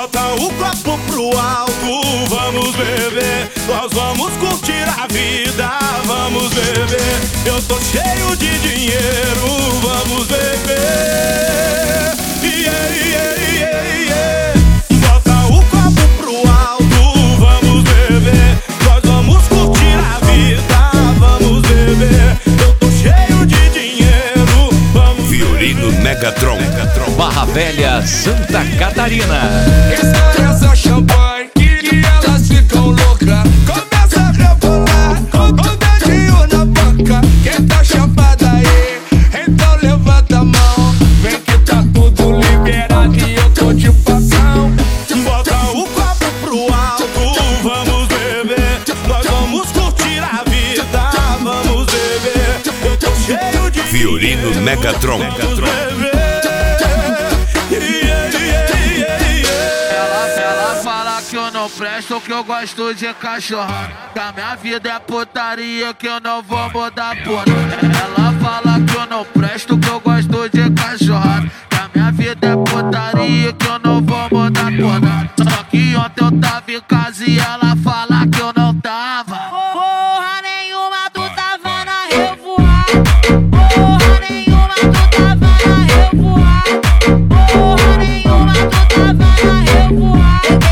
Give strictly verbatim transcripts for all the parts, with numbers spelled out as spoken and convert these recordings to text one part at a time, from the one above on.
Bota o copo pro alto, vamos beber. Nós vamos curtir a vida, vamos beber. Eu tô cheio de dinheiro, vamos beber. Yeah, yeah, yeah, yeah. Bota o copo pro alto, vamos beber. Nós vamos curtir a vida, vamos beber. Eu tô cheio de dinheiro, vamos Violino Megatron, Megatron. Barra Velha, Santa Catarina. Essa champanhe que elas ficam loucas. Começa a rebolar com o dedinho na boca. Quem tá chapada aí, então levanta a mão. Vem que tá tudo liberado e eu tô de facão. Bota o copo pro alto, vamos beber. Nós vamos curtir a vida, vamos beber. Eu tô cheio de Violino Megatron, Megatron. Que eu não presto, que eu gosto de cachorro. Que a minha vida é putaria, que eu não vou mudar porra. Ela fala que eu não presto, que eu gosto de cachorro. Que a minha vida é putaria, que eu não vou mudar porra. Só que ontem eu tava em casa e ela fala que eu não tava. Porra nenhuma, tu tava na revoada. Porra nenhuma, tu tava na revoada. Porra nenhuma, tu tava na revoada.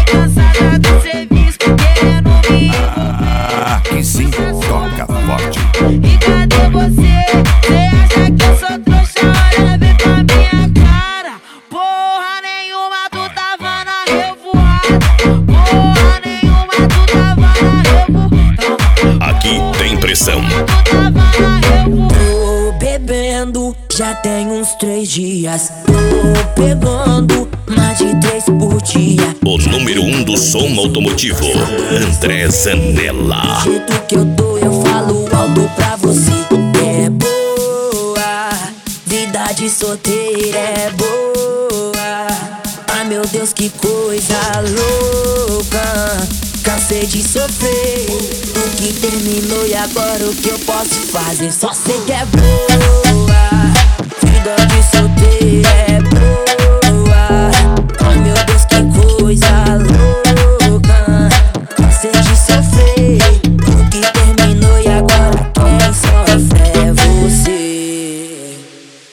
Aqui sim, toca forte. E cadê você? Cê acha que eu sou trouxa? Olha bem pra minha cara. Porra nenhuma, tu tava na revoada. Porra nenhuma, tu tava na revoada. Aqui tem pressão. Tu tava na revoada. Tô bebendo, já tem uns três dias. Tô pegando mais de três por dia. O número um do som automotivo, André Zanella. Do jeito que eu tô, eu falo alto pra você. É boa, vida de solteira é boa. Ai meu Deus, que coisa louca. Cansei de sofrer, o que terminou e agora o que eu posso fazer? Só sei que é boa, vida de solteira.